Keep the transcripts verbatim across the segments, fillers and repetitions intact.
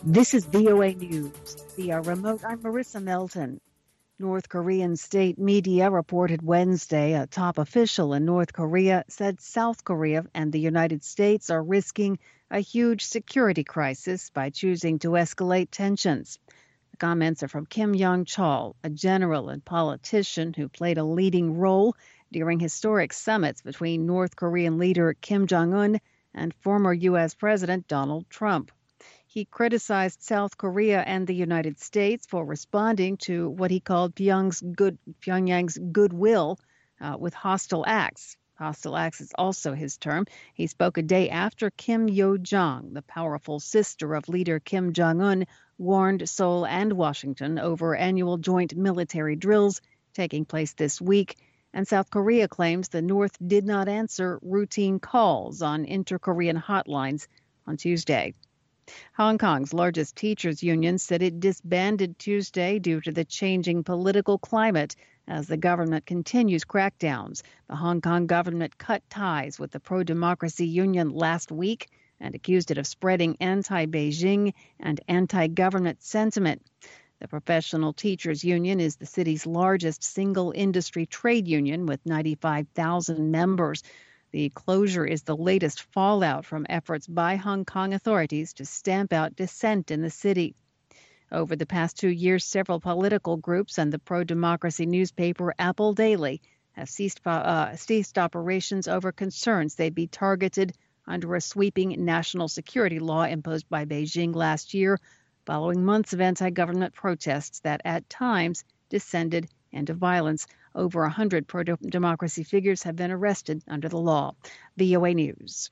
This is V O A News. Via remote, I'm Marissa Melton. North Korean state media reported Wednesday a top official in North Korea said South Korea and the United States are risking a huge security crisis by choosing to escalate tensions. The comments are from Kim Yong-chol, a general and politician who played a leading role during historic summits between North Korean leader Kim Jong-un and former U S President Donald Trump. He criticized South Korea and the United States for responding to what he called Pyongyang's, good, Pyongyang's goodwill uh, with hostile acts. Hostile acts is also his term. He spoke a day after Kim Yo-jong, the powerful sister of leader Kim Jong-un, warned Seoul and Washington over annual joint military drills taking place this week. And South Korea claims the North did not answer routine calls on inter-Korean hotlines on Tuesday. Hong Kong's largest teachers union said it disbanded Tuesday due to the changing political climate as the government continues crackdowns. The Hong Kong government cut ties with the pro-democracy union last week and accused it of spreading anti-Beijing and anti-government sentiment. The Professional Teachers Union is the city's largest single industry trade union with ninety-five thousand members. The closure is the latest fallout from efforts by Hong Kong authorities to stamp out dissent in the city. Over the past two years, several political groups and the pro-democracy newspaper Apple Daily have ceased, uh, ceased operations over concerns they'd be targeted under a sweeping national security law imposed by Beijing last year, following months of anti-government protests that at times descended into violence. Over one hundred pro-democracy figures have been arrested under the law. V O A News.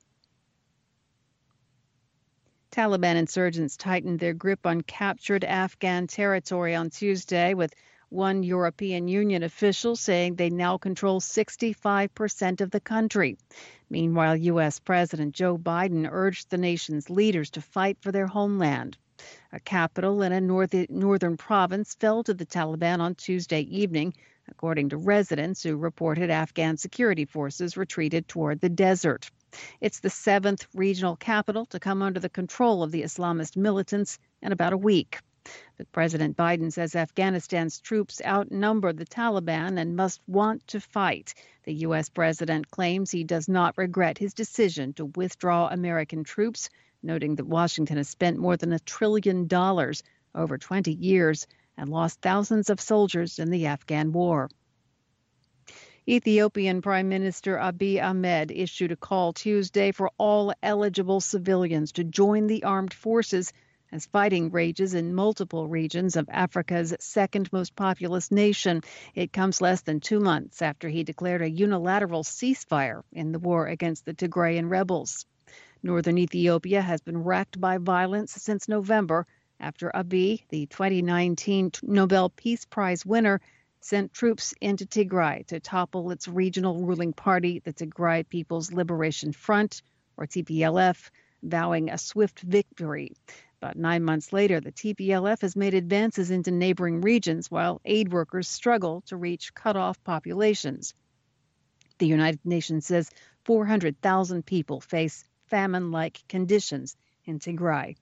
Taliban insurgents tightened their grip on captured Afghan territory on Tuesday, with one European Union official saying they now control sixty-five percent of the country. Meanwhile, U S President Joe Biden urged the nation's leaders to fight for their homeland. A capital in a north- northern province fell to the Taliban on Tuesday evening, according to residents who reported Afghan security forces retreated toward the desert. It's the seventh regional capital to come under the control of the Islamist militants in about a week. But President Biden says Afghanistan's troops outnumber the Taliban and must want to fight. The U S president claims he does not regret his decision to withdraw American troops, noting that Washington has spent more than a trillion dollars over twenty years and lost thousands of soldiers in the Afghan war. Ethiopian Prime Minister Abiy Ahmed issued a call Tuesday for all eligible civilians to join the armed forces as fighting rages in multiple regions of Africa's second most populous nation. It comes less than two months after he declared a unilateral ceasefire in the war against the Tigrayan rebels. Northern Ethiopia has been racked by violence since November after Abiy, the twenty nineteen Nobel Peace Prize winner, sent troops into Tigray to topple its regional ruling party, the Tigray People's Liberation Front, or T P L F, vowing a swift victory. About nine months later, the T P L F has made advances into neighboring regions while aid workers struggle to reach cut-off populations. The United Nations says four hundred thousand people face famine-like conditions in Tigray.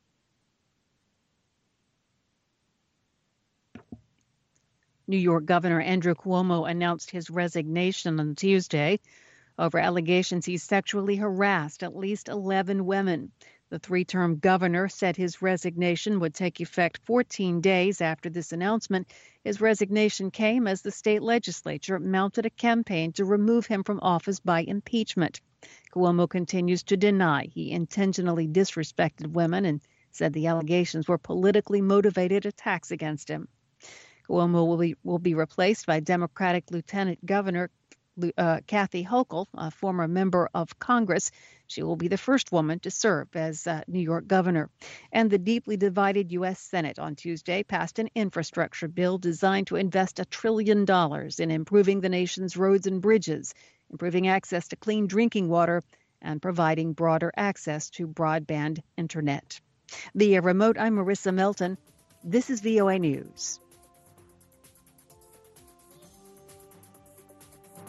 New York Governor Andrew Cuomo announced his resignation on Tuesday over allegations he sexually harassed at least eleven women. The three-term governor said his resignation would take effect fourteen days after this announcement. His resignation came as the state legislature mounted a campaign to remove him from office by impeachment. Cuomo continues to deny he intentionally disrespected women and said the allegations were politically motivated attacks against him. Cuomo will be, will be replaced by Democratic Lieutenant Governor uh, Kathy Hochul, a former member of Congress. She will be the first woman to serve as uh, New York governor. And the deeply divided U S Senate on Tuesday passed an infrastructure bill designed to invest a trillion dollars in improving the nation's roads and bridges, improving access to clean drinking water, and providing broader access to broadband internet. Via remote, I'm Marissa Melton. This is V O A News.